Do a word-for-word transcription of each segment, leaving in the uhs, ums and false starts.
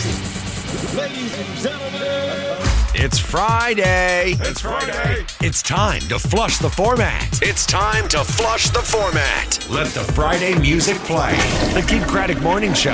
Ladies and gentlemen, it's Friday. It's Friday. It's time to flush the format. It's time to flush the format. Let the Friday music play. The Keith Craddock Morning Show.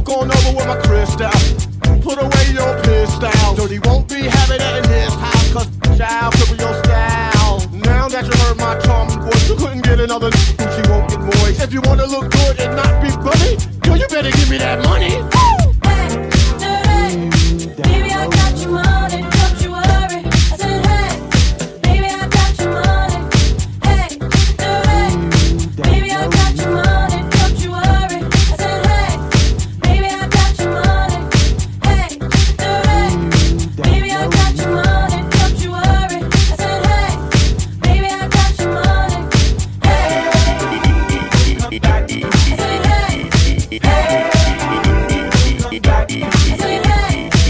walk on over with my crystal. Put away your pistol. Dirty won't be having it in his house, cause child cripple your style. Now that you heard my charming voice, you couldn't get another n- she won't get moist. If you wanna look good and not be funny, girl, you better give me that money. Baby, I got your money, don't you worry. I said, hey, baby, I got your money. Hey, dirty. Baby, I got your money, don't you worry. I said, hey, baby, I got your money. Hey, dirty. Baby, I got your money, don't you worry. I said, hey, baby, I got your money. Hey, come back. I said, hey, hey, come back. I said, hey.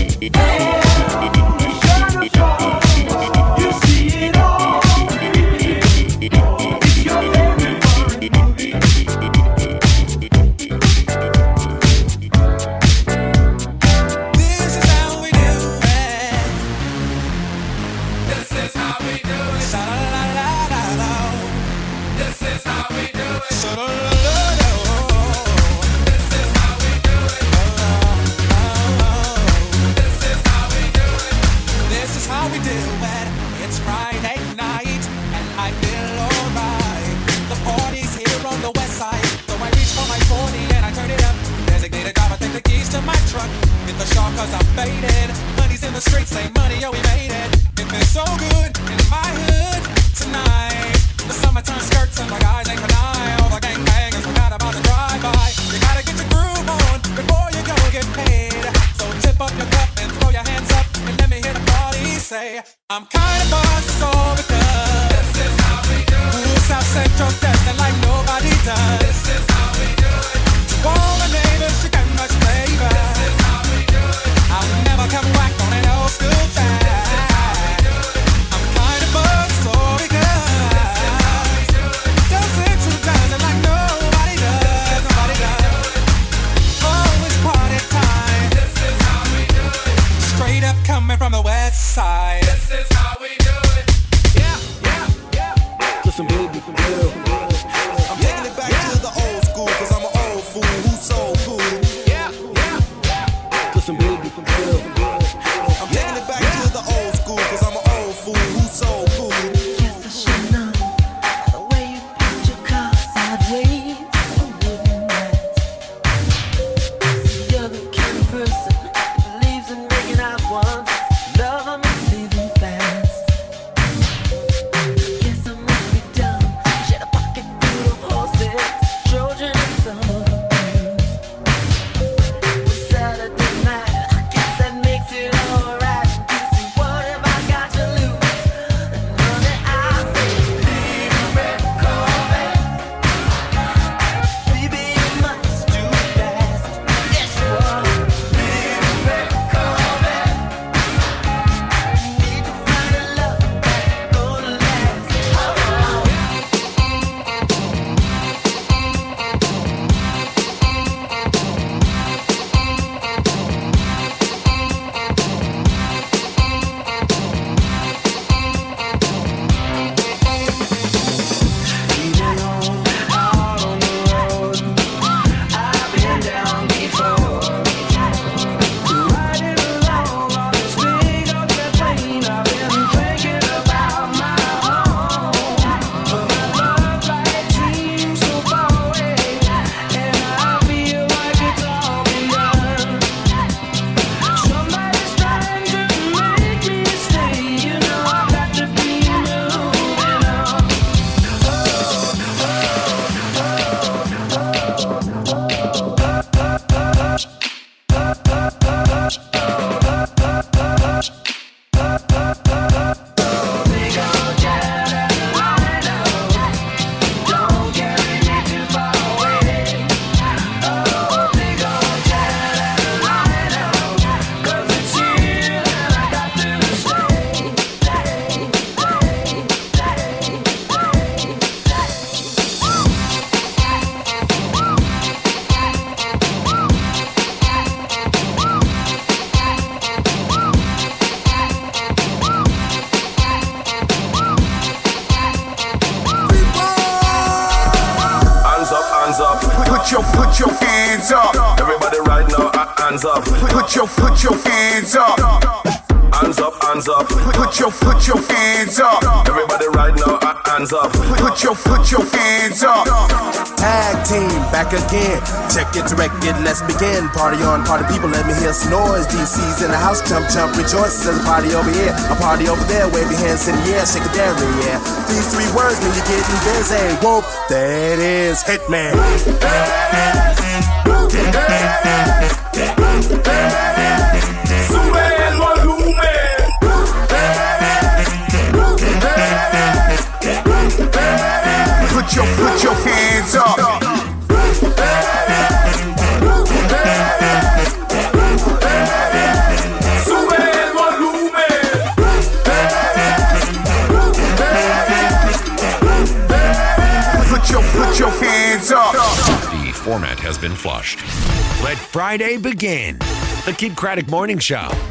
Cause I'm faded. Money's in the streets, say money, yo, we made it. It feels so good in my hood tonight. The summertime skirts and my guys ain't deny. All the gangbangers forgot about the drive-by. You gotta get your groove on before you go get paid. So tip up your cup and throw your hands up and let me hear the party say, I'm kinda buzzed so because this is how we do it. Ooh, South Central dancing like nobody does. This is how we do it. To all the neighbors, you got much flavor. This is how we do it. I'll never come back on an old school time. This is how we do it. I'm kind of buzzed so because South Central dancing like nobody does. Nobody does. Oh, it's party time. This is how we do it. Straight up coming from the west side. This is how we do your, put your hands up. Everybody right now, uh, hands up. Put your, put your hands up. Hands up, hands up. Put your, put your hands up. Everybody right now, uh, hands up. Put your, put your hands up. Tag team, back again. Check it, direct it, let's begin. Party on, party people, let me hear some noise. D C's in the house, jump, jump, rejoice. There's a party over here, a party over there. Wave your hands in the air, shake it down, yeah. These three words mean you're getting busy. Whoop, that is Hitman. Sube el volumen. Put your, put your hands up. Sube el volumen. Put your, put your hands up. The format has been flushed. Let Friday begin. The Kid Craddock Morning Show.